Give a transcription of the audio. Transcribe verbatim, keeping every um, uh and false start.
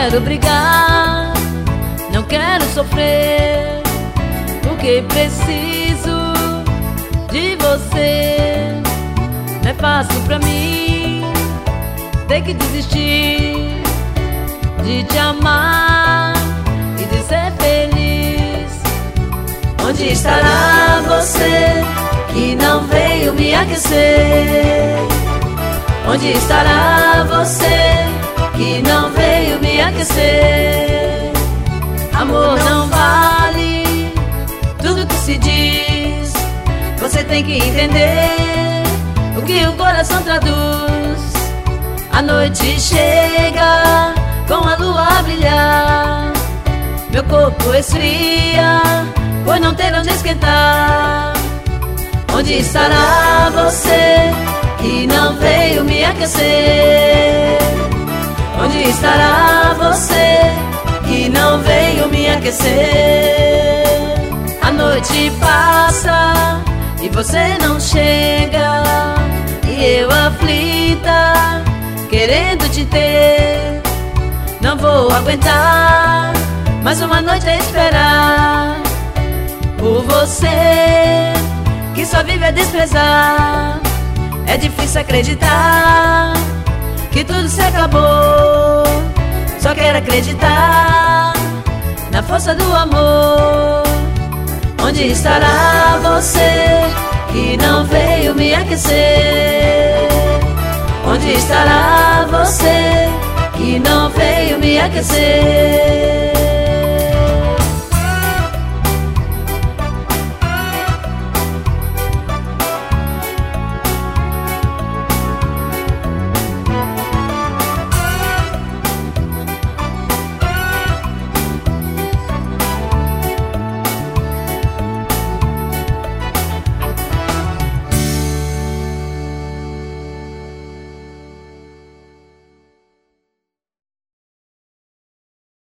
quero brigar, não quero sofrer, porque preciso de você. Não é fácil pra mim ter que desistir de te amar e de ser feliz. Onde estará você que não veio me aquecer? Onde estará você que não veio me aquecer? Amor não vale tudo que se diz. Você tem que entender o que o coração traduz. A noite chega com a lua a brilhar, meu corpo esfria por não ter onde esquentar. Onde estará você que não veio me aquecer? Onde estará você que não veio me aquecer? A noite passa e você não chega, e eu aflita, querendo te ter. Não vou aguentar mais uma noite a esperar por você que só vive a desprezar. É difícil acreditar que tudo se acabou. Só quero acreditar na força do amor. Onde estará você que não veio me aquecer? Onde estará você que não veio me aquecer?